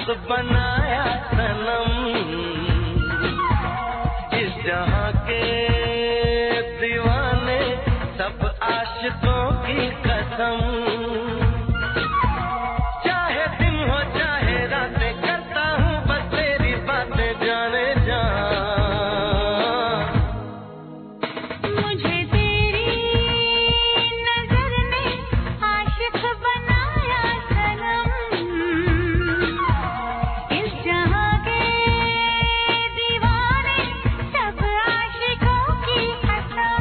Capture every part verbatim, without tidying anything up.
आशिक बनाया सनम, इस जहां के दीवाने सब आशिकों की कसम। चाहे दिन हो चाहे रातें करता हूँ बस तेरी बातें जाने जा। मुझे तेरी नजर ने आशिक बनाया सनम, इस जहां के दीवाने सब आशिकों की कसम।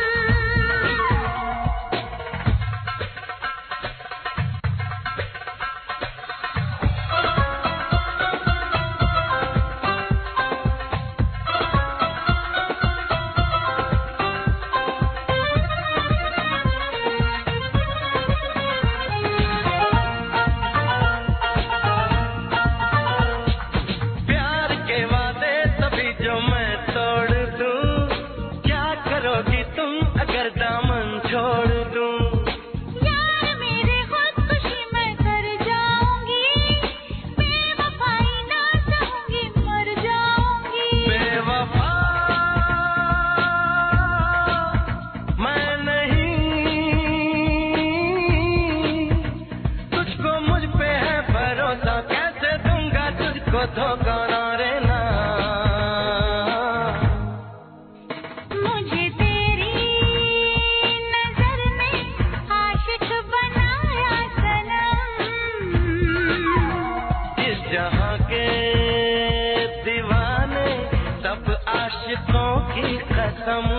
प्यार के वादे सभी जो मैं तोड़ दूं, क्या करोगी तुम अगर दामन छोड़ दूं? यार मेरे खुदकुशी मैं कर जाऊंगी, बेवफाई ना चाहूंगी मर जाऊंगी। बेवफा मैं नहीं, तुझको मुझ पे है भरोसा, कैसे दूंगा तुझको धोखा ना रे ना। मुझे तेरी नजर ने आशिक बनाया सनम, इस जहां के दीवाने सब आशिकों की कसम।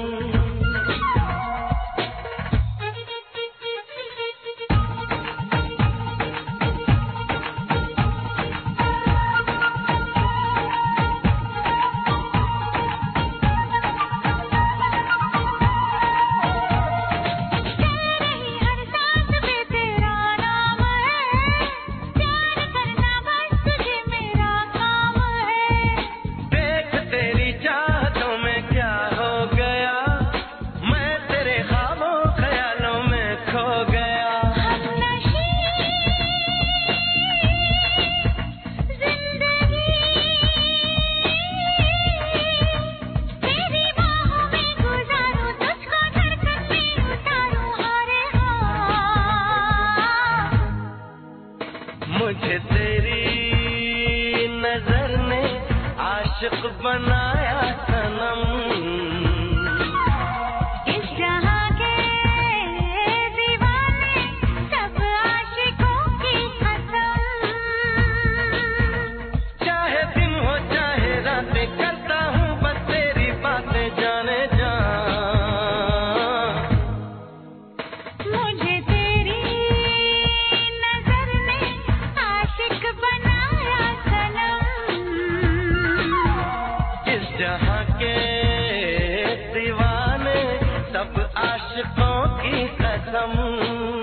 हर सांस पे तेरा नाम है, प्यार करना बस तुझे मेरा काम है। देख तेरी चाहतों में क्या हो गया, मैं तेरे ख्वाबों ख्यालों में खो गया। हमनशी जिंदगी तेरी बाहों में गुजारूं, तुझको धड़कन में उतारूं हारे हाँ। मुझे तेरी नजर ने आशिक बनाया सनम, इस जहां के दीवाने सब आशिकों की कसम। चाहे दिन हो चाहे रातें करता हूँ बस तेरी बातें जाने जा। मुझे तेरी नजर ने आशिक बनाया सनम, इस जहां के दीवाने सब आशिकों की कसम।